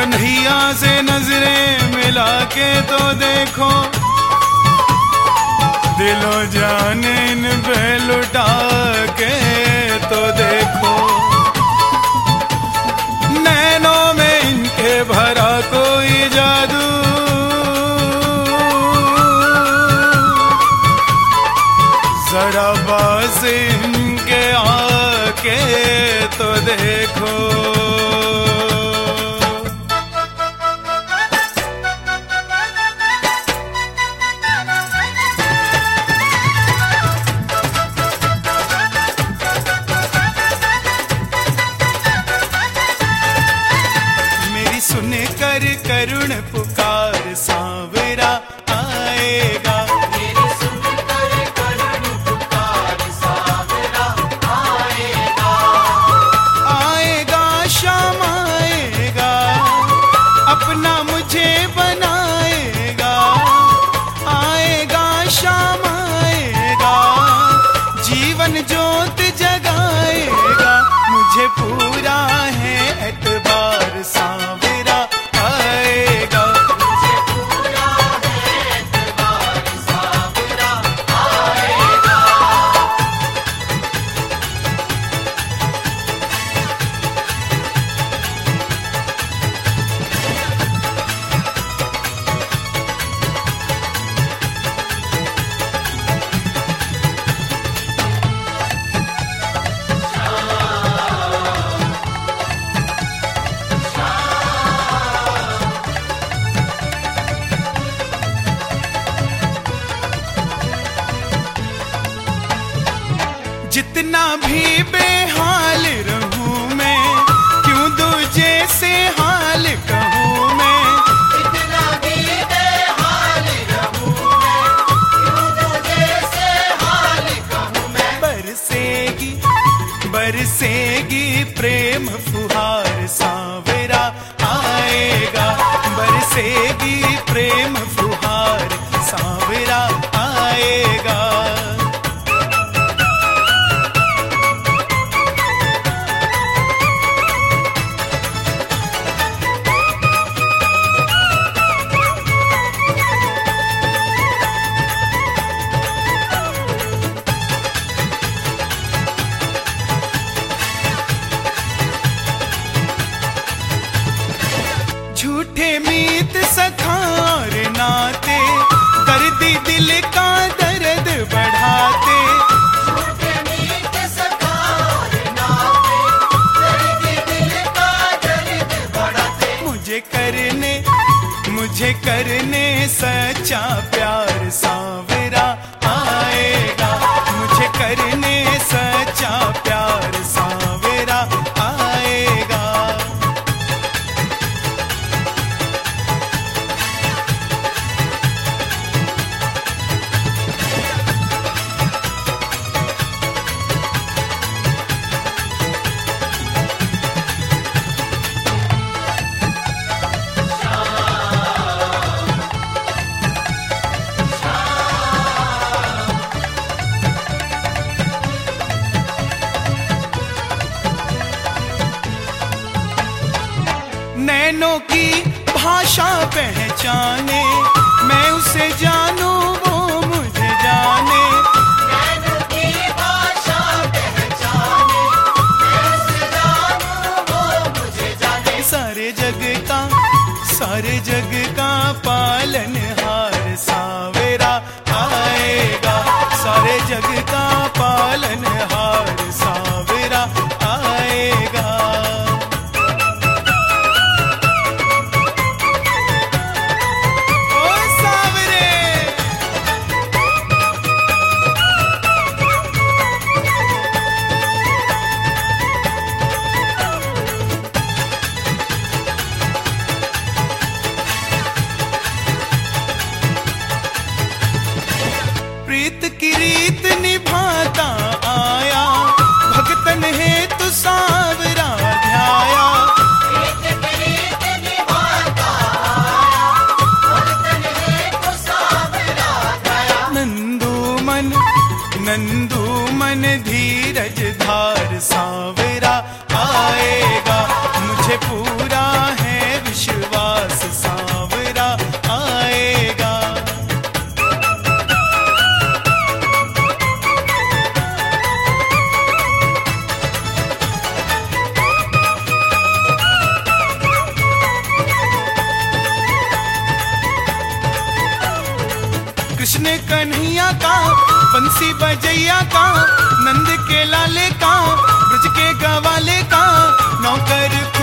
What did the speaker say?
कन्हैया से नजरें मिला के तो देखो, दिलो जान इन पे लुटा के तो देखो। नैनों में इनके भरा कोई जादू, जरा पास इनके आके तो देखो। मेरी सुन कर करुण पुकार सांवरा आएगा। अपना मुझे बनाएगा, आएगा शाम आएगा, जीवन ज्योत जगाएगा। मुझे पूरा है एतबार सांवरा आएगा। मुझे पूरा है एतबार सांवरा आएगा। जितना भी बेहाल रहूं मैं, क्यों दूजे से हाल कहूं मैं। जितना भी बेहाल रहूं मैं, क्यों दूजे से हाल कहूं मैं। बरसेगी बरसेगी प्रेम फुहार सांवरा आएगा। बरसेगी प्रेम फुहार सांवरा आएगा। झूठे मीत सखार नाते, दर्दी दिल का दर्द बढ़ाते। झूठे मीत सखार नाते, दर्दी दिल का दर्द बढ़ाते। मुझे करने सच्चा प्यार सांवरा आएगा। मुझे करने सच्चा प्यार सांवरा आएगा। नैनों की भाषा पहचाने, मैं उसे जानूं वो मुझे जाने। नैनों की भाषा पहचाने, मैं उसे जानूं वो मुझे जाने। सारे जग का पालनहार सांवरा आएगा। सारे जग का पालनहार सांवरा आएगा। प्रीत की रीत निभा कन्हैया का, बंसी बजैया का, नंद के लाले का, ब्रज के गवाले का, नौकर